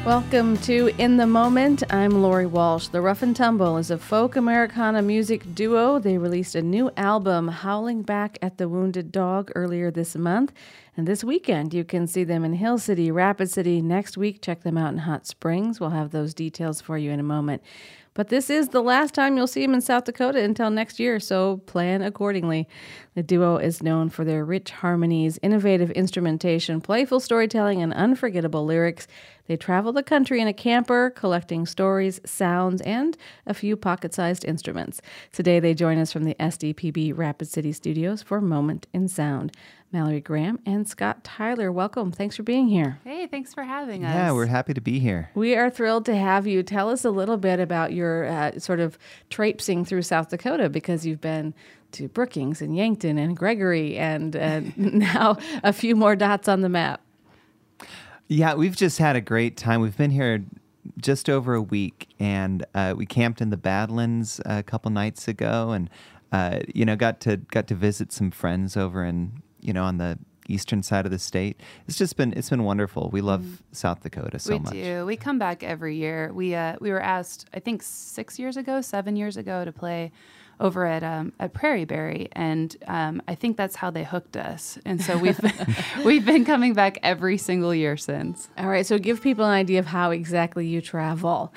Welcome to In the Moment. I'm Lori Walsh. The Rough and Tumble is a folk Americana music duo. They released a new album, Howling Back at the Wounded Dog, earlier this month. And this weekend, you can see them in Hill City, Rapid City. Next week, check them out in Hot Springs. We'll have those details for you in a moment. But this is the last time you'll see them in South Dakota until next year, so plan accordingly. The duo is known for their rich harmonies, innovative instrumentation, playful storytelling, and unforgettable lyrics. They travel the country in a camper, collecting stories, sounds, and a few pocket-sized instruments. Today, they join us from the SDPB Rapid City Studios for Moment in Sound. Mallory Graham and Scott Tyler, welcome. Thanks for being here. Hey, thanks for having us. Yeah, we're happy to be here. We are thrilled to have you. Tell us a little bit about your sort of traipsing through South Dakota, because you've been to Brookings and Yankton and Gregory and now a few more dots on the map. Yeah, we've just had a great time. We've been here just over a week, and we camped in the Badlands a couple nights ago, and got to visit some friends over in on the eastern side of the state. It's been wonderful. We love South Dakota so much. We do. We come back every year. We were asked, I think 7 years ago, to play over at Prairie Berry, and I think that's how they hooked us. And so we've been coming back every single year since. All right, so give people an idea of how exactly you travel.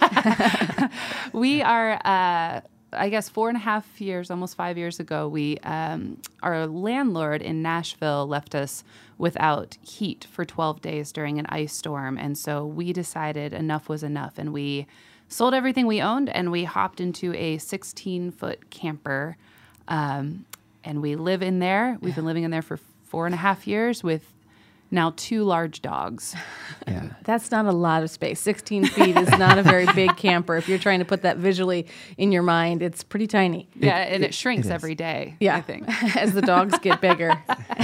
We are. I guess 4.5 years, almost 5 years ago, our landlord in Nashville left us without heat for 12 days during an ice storm. And so we decided enough was enough. And we sold everything we owned, and we hopped into a 16-foot camper. And we live in there. We've been living in there for 4.5 years with now 2 large dogs. Yeah. That's not a lot of space. 16 feet is not a very big camper. If you're trying to put that visually in your mind, it's pretty tiny. Yeah, and it shrinks every day, yeah, I think. as the dogs get bigger.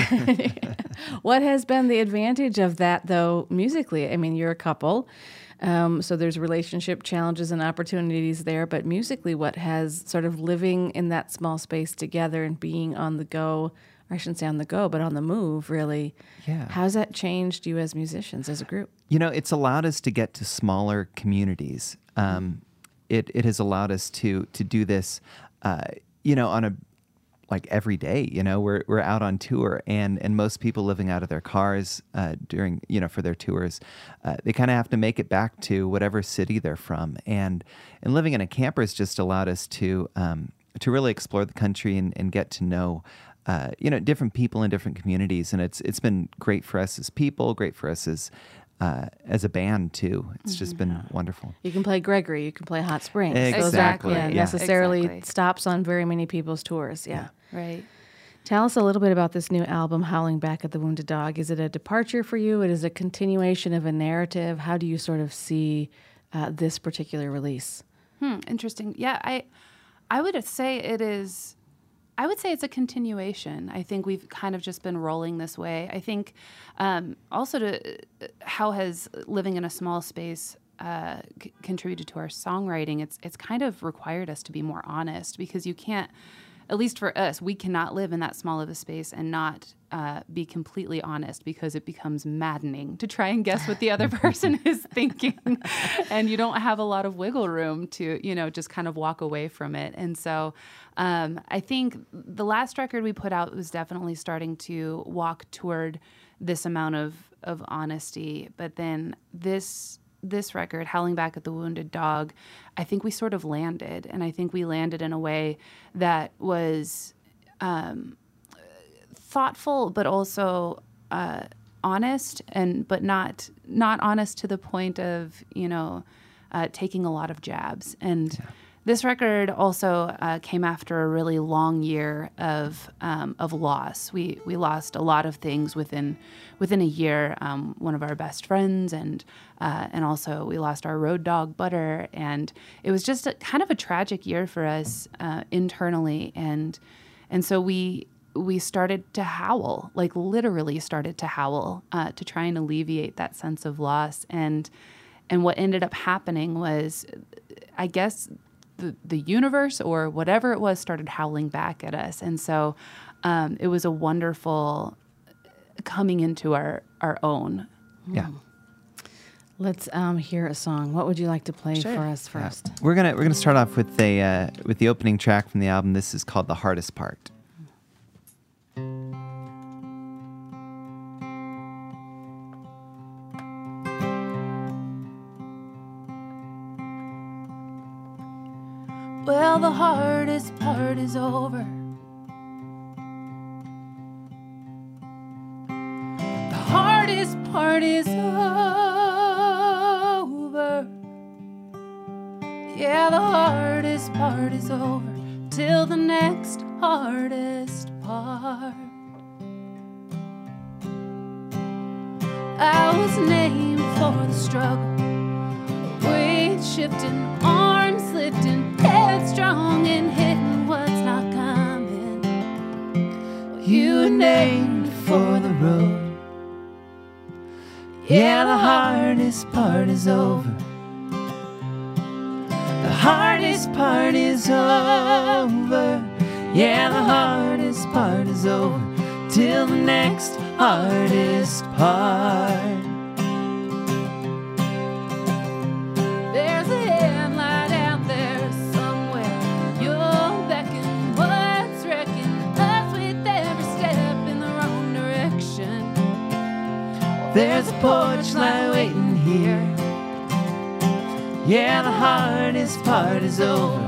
What has been the advantage of that, though, musically? I mean, you're a couple, so there's relationship challenges and opportunities there. But musically, what has sort of living in that small space together and being on the go, or I shouldn't say on the go, but on the move, really. Yeah. How's that changed you as musicians, as a group? It's allowed us to get to smaller communities. It has allowed us to do this, on a every day. We're out on tour, and most people living out of their cars during for their tours, they kind of have to make it back to whatever city they're from, and living in a camper has just allowed us to really explore the country and get to know different people in different communities, and it's been great for us as people, great for us as a band too. It's just been wonderful. You can play Gregory, you can play Hot Springs. Exactly. Those aren't necessarily stops on very many people's tours. Yeah. Right. Tell us a little bit about this new album, Howling Back at the Wounded Dog. Is it a departure for you? It is a continuation of a narrative. How do you sort of see this particular release? Interesting. Yeah, I would say it is. I would say it's a continuation. I think we've kind of just been rolling this way. I think also how has living in a small space contributed to our songwriting. It's kind of required us to be more honest, because you can't, at least for us, we cannot live in that small of a space and not be completely honest, because it becomes maddening to try and guess what the other person is thinking. And you don't have a lot of wiggle room to, just kind of walk away from it. And so I think the last record we put out was definitely starting to walk toward this amount of honesty. But then this record, Howling Back at the Wounded Dog, I think we sort of landed. And I think we landed in a way that was thoughtful, but also honest, but not honest to the point of taking a lot of jabs. And this record also came after a really long year of loss. We lost a lot of things within a year. One of our best friends, and also we lost our road dog Butter, and it was just kind of a tragic year for us internally, and so we started to howl, like literally started to howl to try and alleviate that sense of loss. And what ended up happening was, I guess, the universe or whatever it was started howling back at us. And so it was a wonderful coming into our own. Yeah. Let's hear a song. What would you like to play Sure. for us first? We're gonna start off with the opening track from the album. This is called "The Hardest Part." Well, the hardest part is over. The hardest part is over. Yeah, the hardest part is over till the next hardest part. I was named for the struggle, weight shifting, arms lifting, headstrong and hitting what's not coming. You were named for the road. Yeah, the hardest part is over. The hardest part is over. Yeah, the hardest part is over till the next hardest part. There's a headlight out there somewhere. You're beckoning what's wrecking us with every step in the wrong direction. There's a porch light waiting here. Yeah, the hardest part is over.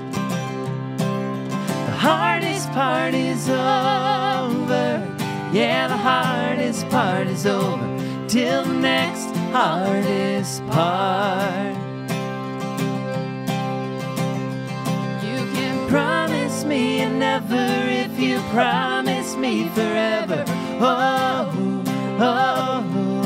The hardest part is over. Yeah, the hardest part is over till the next hardest part. You can promise me never if you promise me forever. Oh, oh,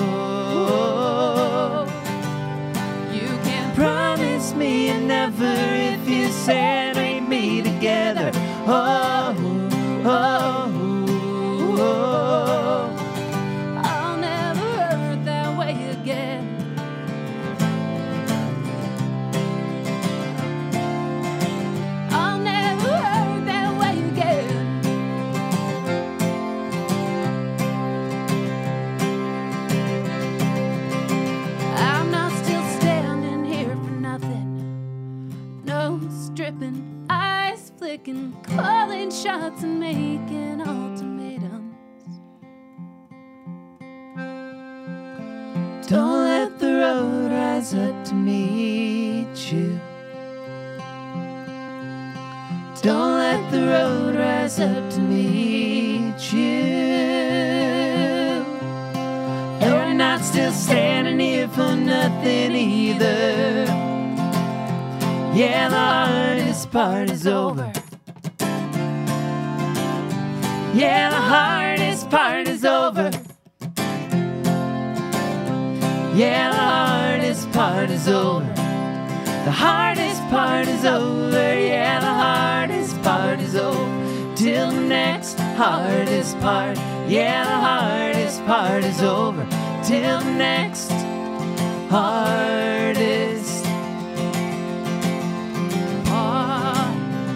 oh. You can promise me never if you separate me together. Oh, oh, oh. I'll never hurt that way again. I'll never hurt that way again. I'm not still standing here for nothing. No stripping, eyes flicking, calling shots and making ultimatums. Don't let the road rise up to meet you. Don't let the road rise up to meet you. And we're not still standing here for nothing either. Yeah, the hardest part is over. Yeah, the hardest part is over. Yeah, the hardest part is over. The hardest part is over. Yeah, the hardest part is over till the next hardest part. Yeah, the hardest part is over till the next hardest part.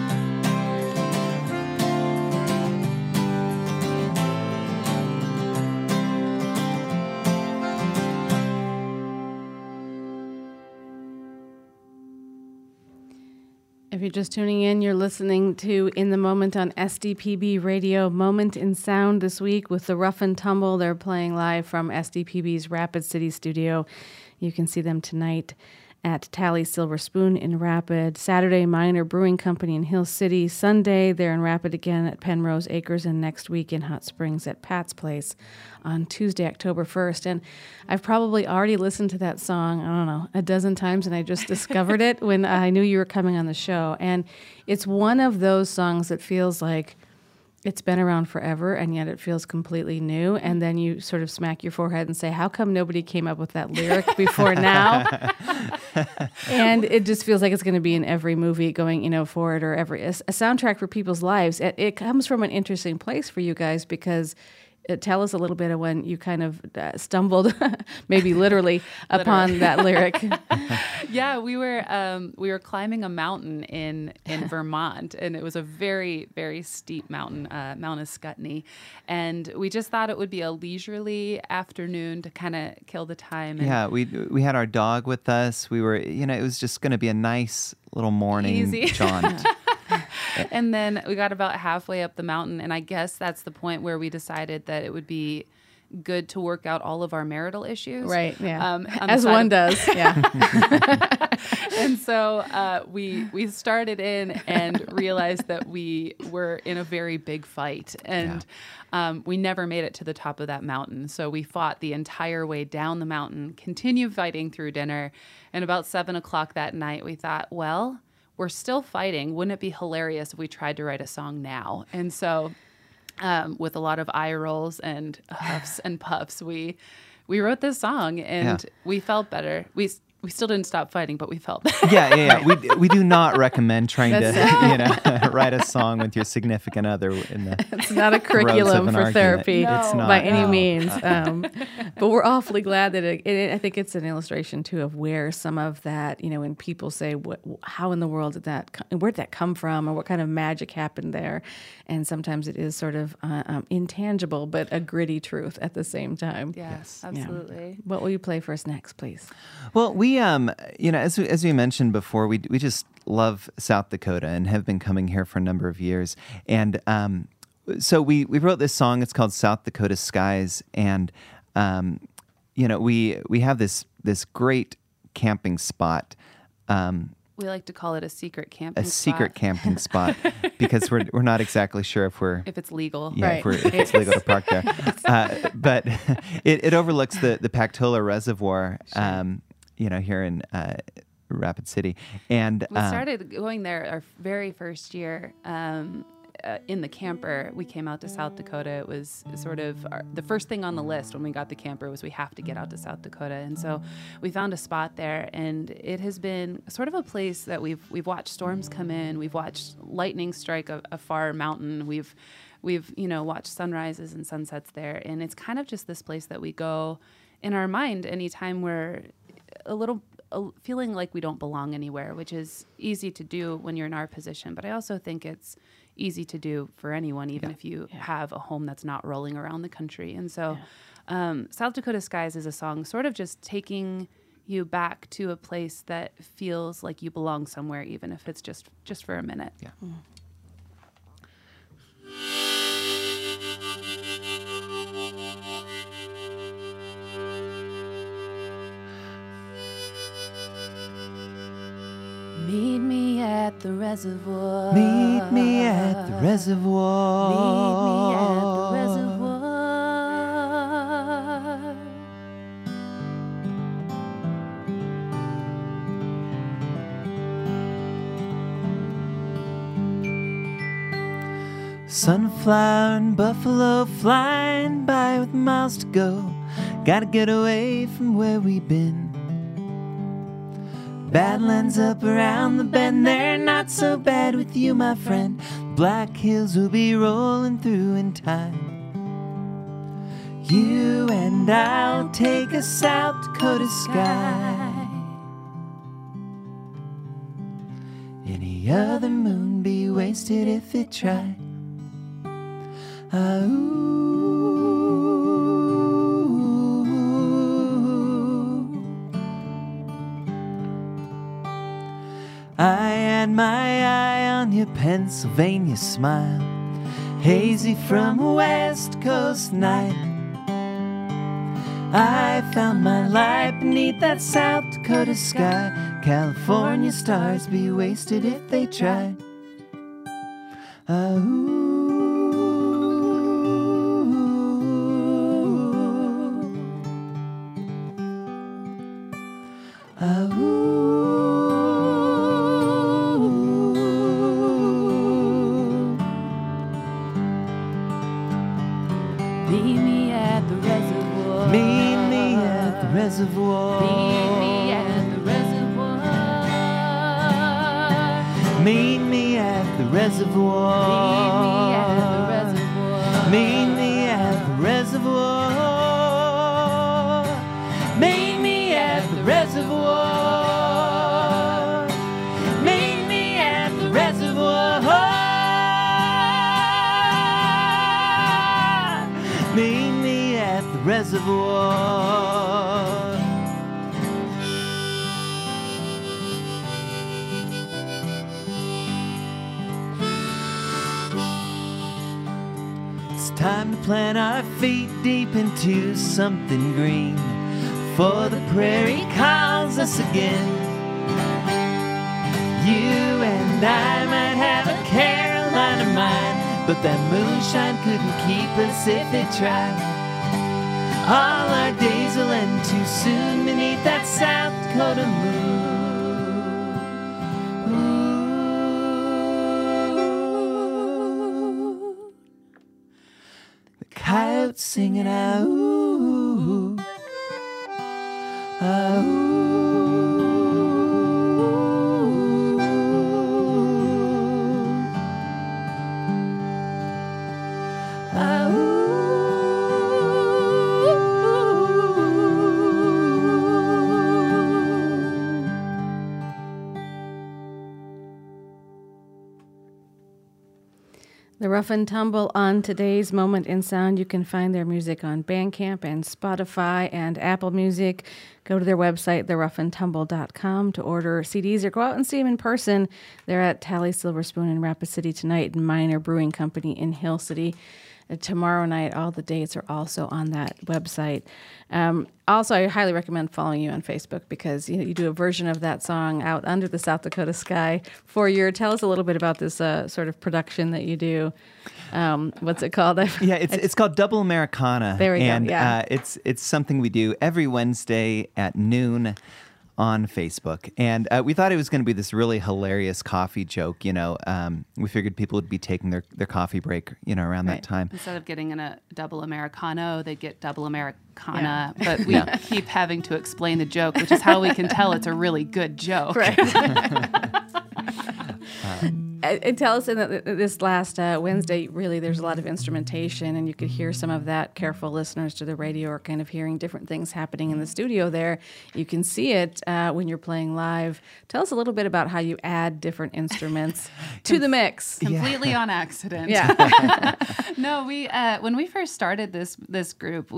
If you're just tuning in, you're listening to In the Moment on SDPB Radio, Moment in Sound this week with the Rough and Tumble. They're playing live from SDPB's Rapid City studio. You can see them tonight at Tally Silver Spoon in Rapid. Saturday, Minor Brewing Company in Hill City. Sunday, they're in Rapid again at Penrose Acres, and next week in Hot Springs at Pat's Place on Tuesday, October 1st. And I've probably already listened to that song, I don't know, a dozen times, and I just discovered it when I knew you were coming on the show. And it's one of those songs that feels like it's been around forever, and yet it feels completely new. And then you sort of smack your forehead and say, how come nobody came up with that lyric before now? And it just feels like it's going to be in every movie going, forward, or a soundtrack for people's lives. It comes from an interesting place for you guys because tell us a little bit of when you kind of stumbled, maybe literally, upon that lyric. Yeah, we were climbing a mountain in Vermont, and it was a very, very steep mountain, Mount Ascutney, and we just thought it would be a leisurely afternoon to kind of kill the time. And we had our dog with us. We were, it was just going to be a nice little morning Easy. jaunt. And then we got about halfway up the mountain, and I guess that's the point where we decided that it would be good to work out all of our marital issues. Right, yeah. On the As side one of- does, yeah. And so we started in and realized that we were in a very big fight, and we never made it to the top of that mountain. So we fought the entire way down the mountain, continued fighting through dinner, and about 7 o'clock that night we thought, well, we're still fighting. Wouldn't it be hilarious if we tried to write a song now? And so with a lot of eye rolls and huffs and puffs, we wrote this song, and we felt better. We still didn't stop fighting, but we felt better. Yeah. We do not recommend trying to write a song with your significant other in the. It's not a throes of curriculum an for argument. therapy It's not, by any no. means. But we're awfully glad that I think it's an illustration too of where some of that, when people say, how in the world where did that come from, or what kind of magic happened there? And sometimes it is sort of intangible, but a gritty truth at the same time. Yes, Yeah. absolutely. What will you play for us next, please? Well, we as we mentioned before, we just love South Dakota and have been coming here for a number of years. And so we wrote this song. It's called South Dakota Skies, and we have this great camping spot. We like to call it a secret camping spot. Secret camping spot because we're not exactly sure if it's legal. Right. if it's legal to park there. But it overlooks the Pactola Reservoir, here in Rapid City. And We started going there our very first year in the camper. We came out to South Dakota. It was sort of the first thing on the list when we got the camper was we have to get out to South Dakota. And so we found a spot there, and it has been sort of a place that we've watched storms come in. We've watched lightning strike a far mountain. We've watched sunrises and sunsets there. And it's kind of just this place that we go in our mind anytime we're feeling like we don't belong anywhere, which is easy to do when you're in our position. But I also think it's easy to do for anyone, even if you have a home that's not rolling around the country. And so South Dakota Skies is a song sort of just taking you back to a place that feels like you belong somewhere, even if it's just for a minute. Yeah. Meet me at the reservoir. Meet me at the reservoir. Meet me at the reservoir. Sunflower and buffalo flying by with miles to go. Gotta get away from where we've been. Badlands up around the bend, they're not so bad with you, my friend. Black hills will be rolling through in time. You and I'll take a South Dakota sky. Any other moon be wasted if it tried. I had my eye on your Pennsylvania smile, hazy from a West Coast night. I found my light beneath that South Dakota sky. California stars be wasted if they tried. Meet me at the reservoir. Meet me at the reservoir. Meet me at the reservoir. Meet me at the reservoir. Meet me at the reservoir. Meet me at the reservoir. reservoir. It's time to plant our feet deep into something green, for the prairie calls us again. You and I might have a Carolina mind, but that moonshine couldn't keep us if it tried. All our days will end too soon beneath that South Dakota moon. Ooh. The coyotes singing out, ooh, ooh. The Rough and Tumble on today's Moment in Sound. You can find their music on Bandcamp and Spotify and Apple Music. Go to their website, theroughandtumble.com, to order CDs or go out and see them in person. They're at Tally Silver Spoon in Rapid City tonight and Minor Brewing Company in Hill City. Tomorrow night, all the dates are also on that website. Also, I highly recommend following you on Facebook because you do a version of that song, Out Under the South Dakota Sky, for your. Tell us a little bit about this sort of production that you do. What's it called? Yeah, it's called Double Americana. There we go. And yeah. It's something we do every Wednesday at noon on Facebook. And we thought it was going to be this really hilarious coffee joke, we figured people would be taking their coffee break, around that time. Instead of getting in a double Americano, they get double Americana, but we keep having to explain the joke, which is how we can tell it's a really good joke. Right. And tell us, in this last Wednesday, really, there's a lot of instrumentation, and you could hear some of that. Careful listeners to the radio are kind of hearing different things happening in the studio there. You can see it when you're playing live. Tell us a little bit about how you add different instruments to the mix. Completely on accident. Yeah. No, we when we first started this group,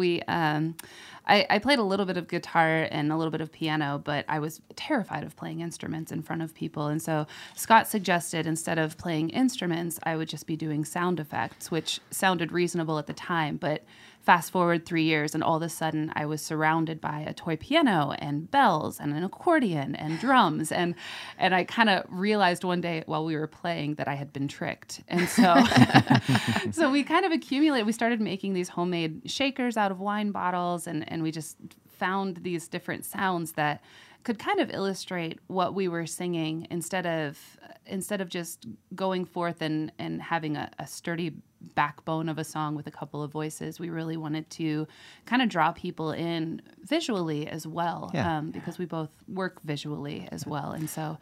I played a little bit of guitar and a little bit of piano, but I was terrified of playing instruments in front of people. And so Scott suggested instead of playing instruments, I would just be doing sound effects, which sounded reasonable at the time. But fast forward 3 years, and all of a sudden I was surrounded by a toy piano and bells and an accordion and drums. And I kind of realized one day while we were playing that I had been tricked. And so, so we kind of accumulated. We started making these homemade shakers out of wine bottles, and we just found these different sounds that could kind of illustrate what we were singing instead of just going forth and having a sturdy backbone of a song with a couple of voices. We really wanted to kind of draw people in visually as well, because we both work visually as well. And so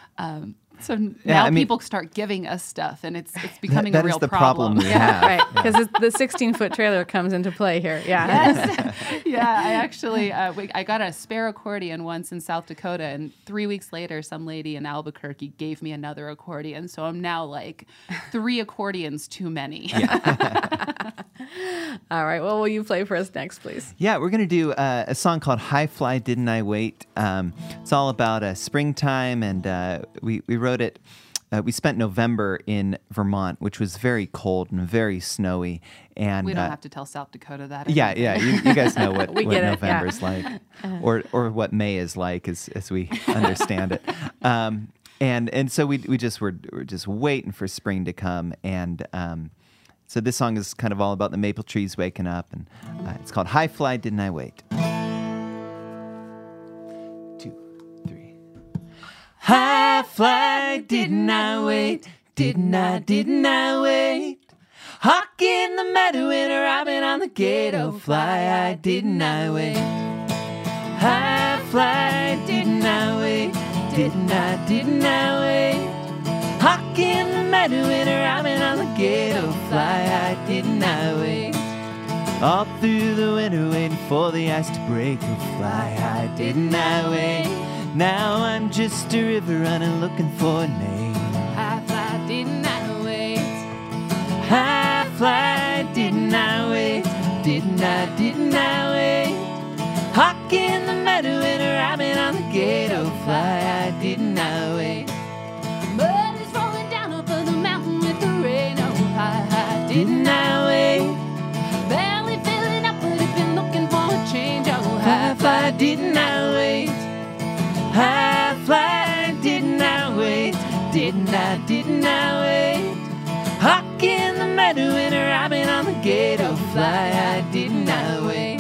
now people start giving us stuff, and it's becoming a real problem. We have. Right, because the 16-foot trailer comes into play here. Yeah. Yes. Yeah, I actually I got a spare accordion once in South Dakota, and 3 weeks later, some lady in Albuquerque gave me another accordion. So I'm now like 3 accordions too many. Yeah. All right. Well, will you play for us next, please? Yeah, we're going to do a song called High Fly, Didn't I Wait? It's all about springtime, and we wrote it. We spent November in Vermont, which was very cold and very snowy. And we don't have to tell South Dakota that. Yeah. You guys know what November's like, or what May is like, as we understand it. And so we just were just waiting for spring to come. And so this song is kind of all about the maple trees waking up, and it's called High Fly, Didn't I Wait? 2, 3. High fly, didn't I wait? Didn't I wait? Hawk in the meadow and a robin on the gate. Oh, fly, didn't I wait? High fly, didn't I wait? Didn't I wait? Hawk in the meadow and a robin on the gate. Oh, fly, didn't I wait? All through the winter waiting for the ice to break. Oh, fly, didn't I wait? Now I'm just a river running looking for a name. High fly, didn't I wait? High fly, didn't I wait? Didn't I fly, I didn't I wait. Mud is rolling down over the mountain with the rain. Oh, I Didn't I wait? barely filling up, but I've been looking for a change. Oh, High fly, didn't I wait? High fly, didn't I wait? Didn't I wait? Hawk in the meadow and a robin on the gate. Oh, fly, didn't I wait?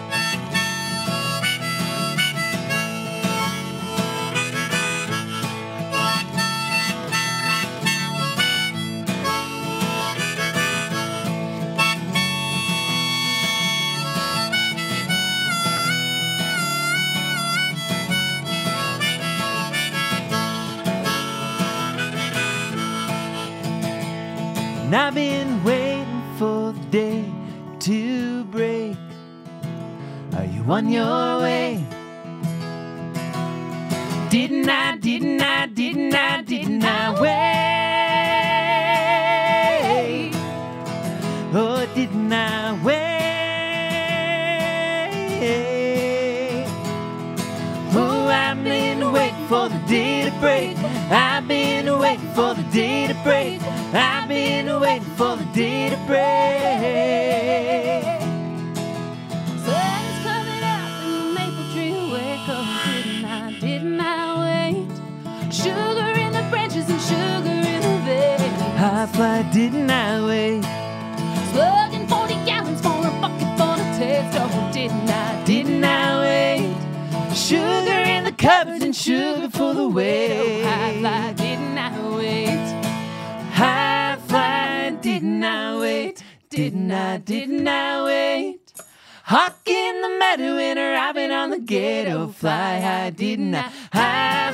And I've been waiting for the day to break. Are you on your way? Didn't I wait? Oh, didn't I wait? Oh, I've been waiting for the day to break. I've been waiting for the day to break. I've been waiting for the day to break. Sun is coming out and the maple tree awake. Oh, didn't I wait? Sugar in the branches and sugar in the vein. High fly, didn't I wait? Slugging 40 gallons for a bucket for the taste. Oh, didn't I wait? Sugar in the cupboards and sugar for the way. Oh, high fly, didn't I wait? High fly, didn't I wait? Didn't I wait? Hawk in the meadow and a robin on the gate. Oh, fly high, didn't I? High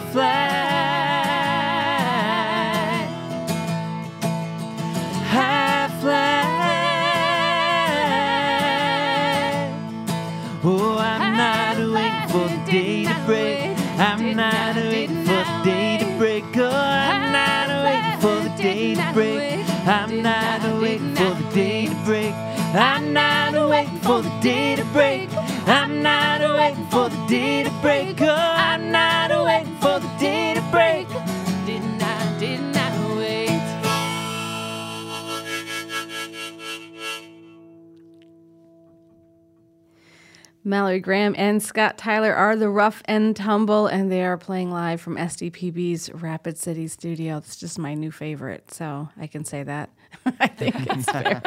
fly. High fly. Oh, I'm not waiting for the day to break. I'm not waiting for the day to break. Oh, I'm not waiting for the day to break. I'm not waiting for the day to break. I'm not waiting for the day to break. I'm not waiting for the day to break. Oh, I'm not waiting for the day to break. Didn't I wait? Mallory Graham and Scott Tyler are the Rough and Tumble, and they are playing live from SDPB's Rapid City studio. It's just my new favorite, so I can say that. I think it's fair.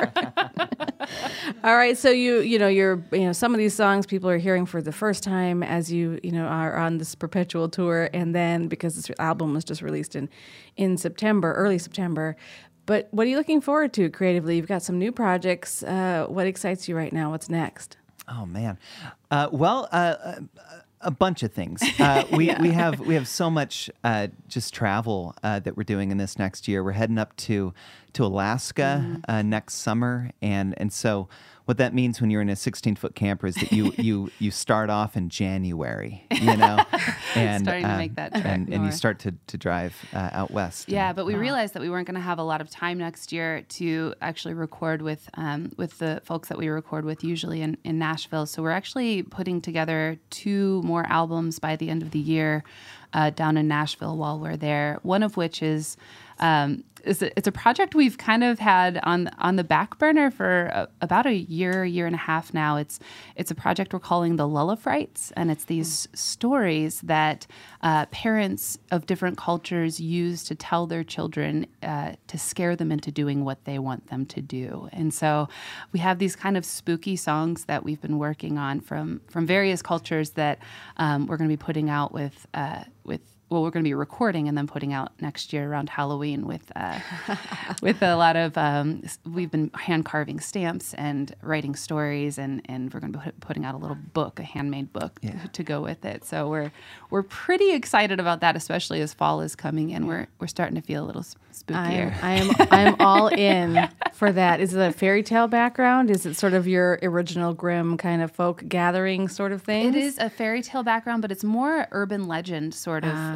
All right, so you're some of these songs people are hearing for the first time as you are on this perpetual tour, and then because this album was just released in September, early September. But what are you looking forward to creatively? You've got some new projects. What excites you right now? What's next? Oh man, a bunch of things. We have so much just travel that we're doing in this next year. We're heading up to Alaska next summer, and so what that means when you're in a 16-foot camper is that you start off in January, and starting to make that trek and you north. start to drive out west. Yeah, but we realized that we weren't going to have a lot of time next year to actually record with the folks that we record with usually in Nashville. So we're actually putting together 2 more albums by the end of the year down in Nashville while we're there. One of which is it's a project we've kind of had on the back burner for about a year and a half now. It's a project we're calling the Lullafrites, and it's these stories that parents of different cultures use to tell their children to scare them into doing what they want them to do. And so we have these kind of spooky songs that we've been working on from various cultures that we're going to be putting out with we're going to be recording and then putting out next year around Halloween with a lot of we've been hand carving stamps and writing stories, and we're going to be putting out a little book, a handmade book to go with it. So we're pretty excited about that, especially as fall is coming in. We're starting to feel a little spookier. I'm all in for that. Is it a fairy tale background? Is it sort of your original Grimm kind of folk gathering sort of thing? It is a fairy tale background, but it's more urban legend sort of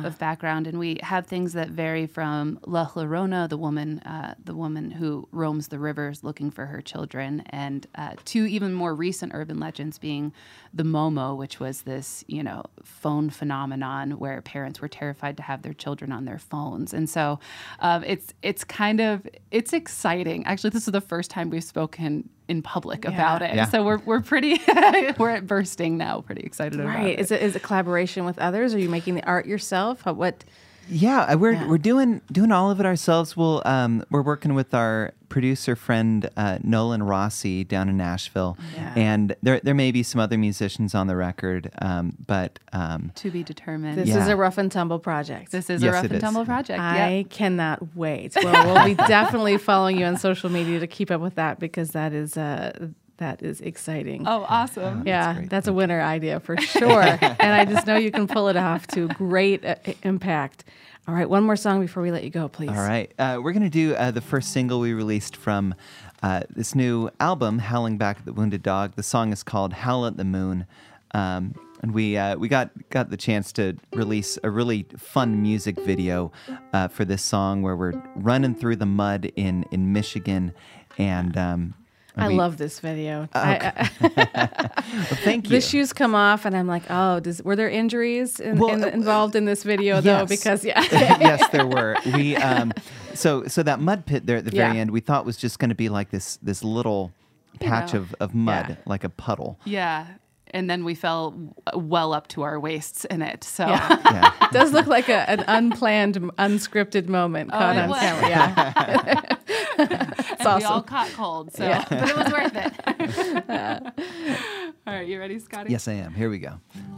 of background, and we have things that vary from La Llorona, the woman who roams the rivers looking for her children, and to even more recent urban legends being the Momo, which was this, phone phenomenon where parents were terrified to have their children on their phones. And so it's exciting. Actually, this is the first time we've spoken in public about it. Yeah. So we're pretty, we're at bursting now, pretty excited about it. Is it collaboration with others? Are you making the art yourself? Yeah, we're doing all of it ourselves. We're working with our producer friend Nolan Rossi down in Nashville, and there may be some other musicians on the record, but to be determined. This is a Rough and Tumble project. This is a Rough and Tumble project. I cannot wait. Well, we'll be definitely following you on social media to keep up with that, because that is exciting. Oh, awesome. Yeah, that's a winner idea for sure. And I just know you can pull it off to great impact. All right, one more song before we let you go, please. All right. We're going to do the first single we released from this new album, Howling Back at the Wounded Dog. The song is called Howl at the Moon. And we got the chance to release a really fun music video for this song where we're running through the mud in Michigan. And I love this video. Okay. Well, thank you. The shoes come off, and I'm like, oh, were there injuries involved in this video, though? Yes. Because, yes, there were. We so that mud pit there at the very end, we thought was just going to be like this little patch of mud, like a puddle. Yeah. And then we fell well up to our waists in it. So It does look like an unplanned, unscripted moment caught on camera. Yeah. It's awesome. We all caught cold, but it was worth it. All right, you ready, Scotty? Yes, I am. Here we go.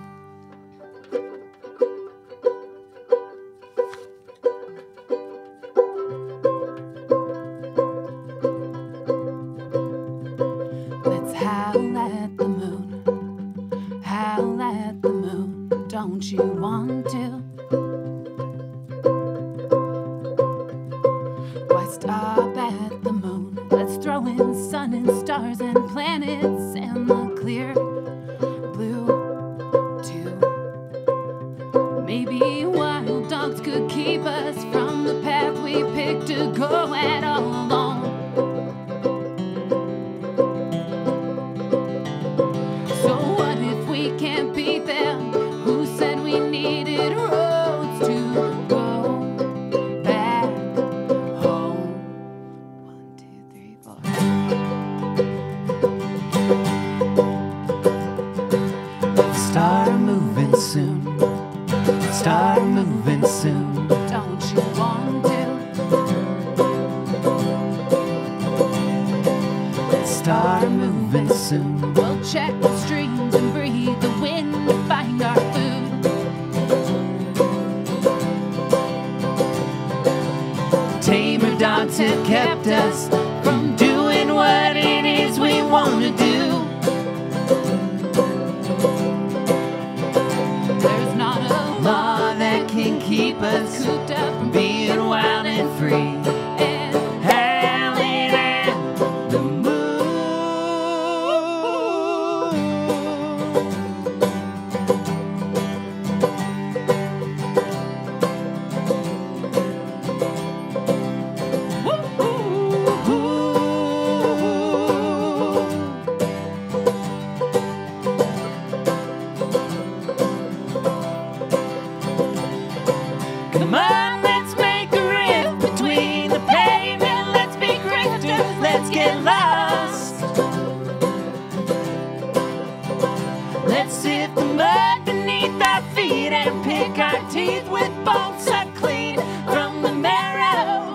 Let's howl at the moon. Howl at the moon. Don't you want to? Why stop at the moon? Let's throw in sun and stars and planets and the clear blue too. Maybe wild dogs could keep us from the path we picked to go at all alone. So what if we can't beat them? Who said we needed roads to go back home? 1, 2, 3, 4. Start moving soon. Start moving soon. Don't you want to? Start moving soon. We'll check the streams and breathe the wind to find our food. Tamer dogs have kept us from doing what it is we want to do. There's not a Law that can keep us cooped up from being wild and free. and Howling at the moon. Come on, let's make a rift between the pavement. Let's be grifters, let's get lost. Let's sift the mud beneath our feet and pick our teeth with bones sucked clean from the marrow.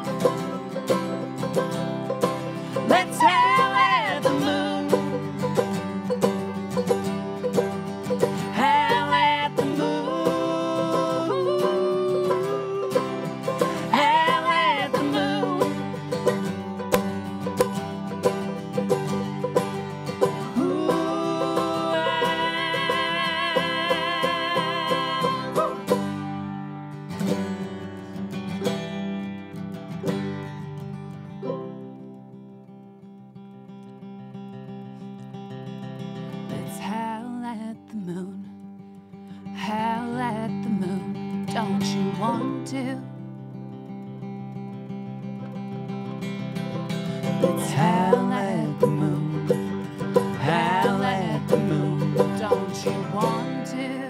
Let's howl at the moon. Howl at the moon. Howl at the moon. Ooh, want to. Let's howl at the moon, howl at the moon, don't you want to?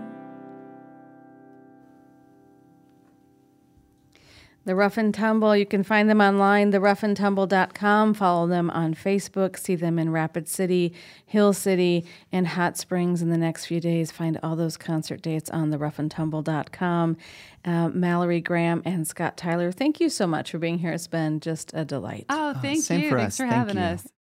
The Rough and Tumble, you can find them online, theroughandtumble.com. Follow them on Facebook. See them in Rapid City, Hill City, and Hot Springs in the next few days. Find all those concert dates on theroughandtumble.com. Mallory Graham and Scott Tyler, thank you so much for being here. It's been just a delight. Oh, thank Same you. for Thanks us. for Thank having you. us.